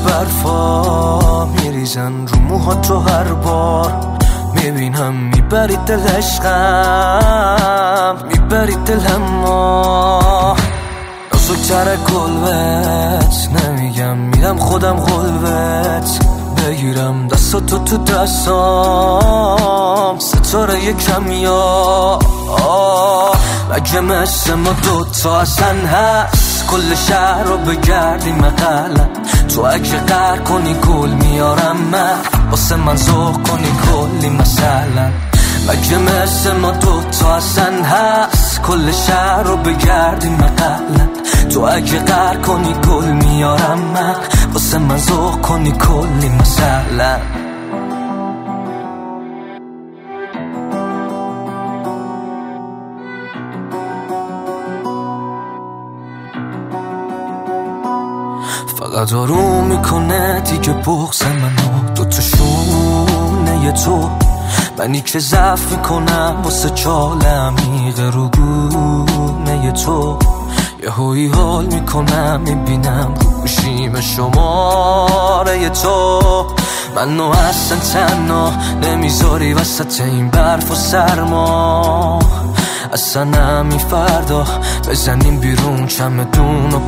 برفا میریزن رو موهات رو هر بار میبینم میبری دل عشقم میبری دلم ما نزدیکتر قلبت نمیگم میرم خودم قلبت بگیرم دستاتو تو دستام ستاره یکم یا مگه مثل ما دوتا اصلا هست کل شهر رو بگردیم مقلم تو اگه قهر کنی گل میارم من واسه من ذوق کنی کلی مثلا مگه مثل ما دوتا اصلا هست کل شهر رو بگردیم مقلم تو اگه قهر کنی گل میارم من واسه من ذوق کنی کلی مثلا فقط آروم میکنه دیگه بغض منو دوتا شونه تو منی که ضعف میکنم واسه چال عمیق رو گونه تو یه هوی حال میکنم میبینم رو گوشیم شماره تو منو اصلا تنها نمیذاری وسط این برف و سرما اصلا نمی فردا بزنیم بیرون چمدون و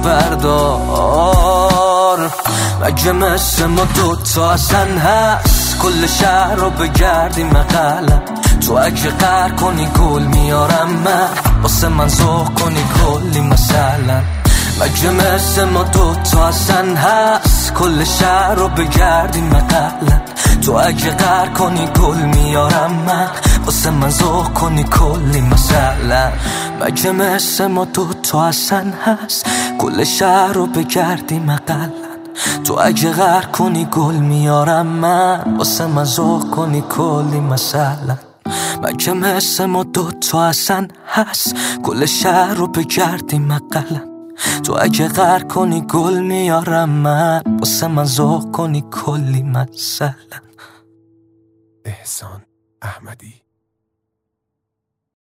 بردار مگه مثل ما دوتا اصلا هست کل شهر رو بگردیم مقلم تو اگه قهر کنی گل میارم من واسه من ذوق کنی کلی مثلا مگه مثل ما دوتا اصلا هست کل شهر رو بگردیم مقلم تو اگه قهر کنی گل میارم من واسه من ذوق کنی کلی مثلا مگه مثل ما دوتا اصلا هست کل شهر رو بگردیم مقلم تو اگه قهر کنی گل میارم من واسه من ذوق کنی کلی مثلا مگه مثل ما دوتا اصلا هست کل شهر رو بگردیم مقلم تو اگه قهر کنی گل میارم من واسه من ذوق کنی کلی مثلا احسان احمدی